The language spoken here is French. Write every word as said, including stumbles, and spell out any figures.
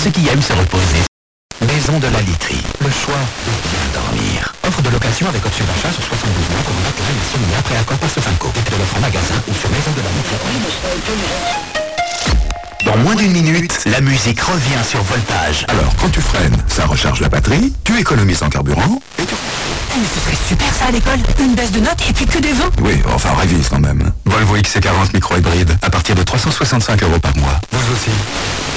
ceux qui aiment se reposer. Maison de la literie, le choix de bien dormir. Offre de location avec option d'achat sur soixante-douze mois pour un matelas et sommier après accord par Sofinco. Détail de l'offre en magasin ou sur maison de la literie. Dans moins d'une minute, la musique revient sur Voltage. Alors, quand tu freines, ça recharge la batterie, tu économises en carburant, et tu... Mais ce serait super ça à l'école. Une baisse de notes et puis que des vingt. Oui, enfin révise quand même. Volvo X C quarante micro-hybride, à partir de trois cent soixante-cinq euros par mois. Vous aussi.